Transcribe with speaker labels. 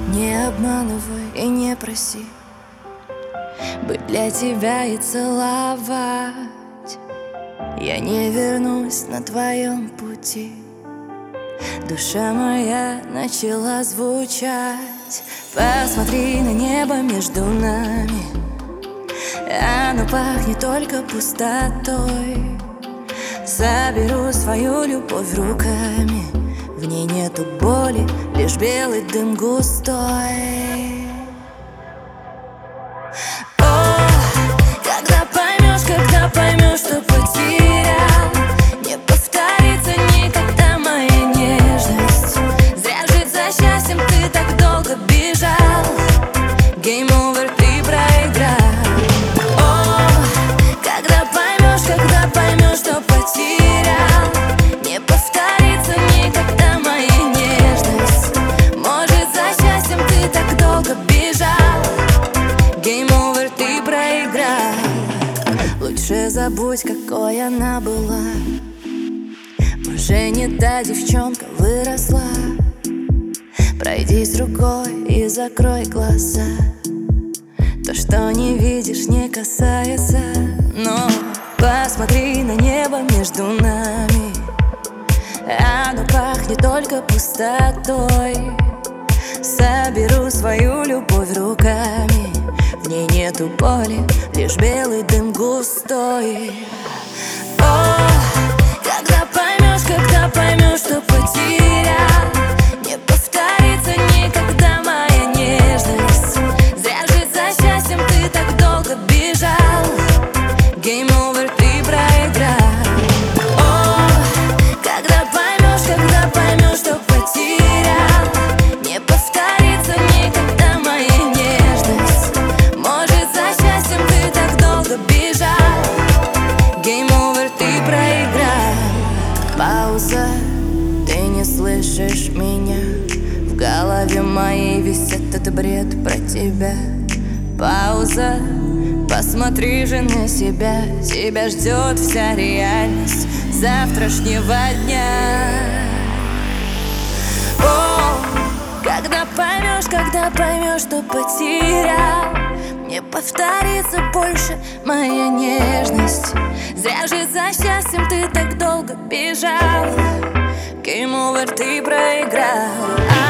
Speaker 1: Не обманывай и не проси быть для тебя и целовать. Я не вернусь на твоем пути. Душа моя начала звучать. Посмотри на небо между нами, оно пахнет только пустотой. Соберу свою любовь руками, в ней нету боли, лишь белый дым густой. О, когда поймешь, что потерял, не повторится никогда моя нежность. Зря жить за счастьем ты так долго бежал. Game over, ты проиграл. О, когда поймешь, что потерял, не повторится никогда моя нежность. Может, за счастьем ты так долго бежал. Game over, ты проиграл. Лучше забудь, какой она была. Уже не та девчонка, выросла. Пройдись рукой и закрой глаза. То, что не видишь, не касается. Но посмотри на небо между нами, оно пахнет только пустотой. Соберу свою любовь руками, в ней нету боли, лишь белый дым густой. О, когда поймешь, что потерял, не повторится никогда моя нежность. Зря жить за счастьем ты так долго бежал. Game over, ты проиграл. О, когда поймешь, что потерял, не повторится никогда моя нежность. Может, за счастьем ты так долго бежал. Game over, ты проиграл. Пауза, ты не слышишь меня. В голове моей висит этот бред про тебя. Пауза, посмотри же на себя. Тебя ждет вся реальность завтрашнего дня. О, когда поймешь, что потерял, не повторится больше моя нежность. Зря же за счастьем ты так долго бежал. Game over, ты проиграл.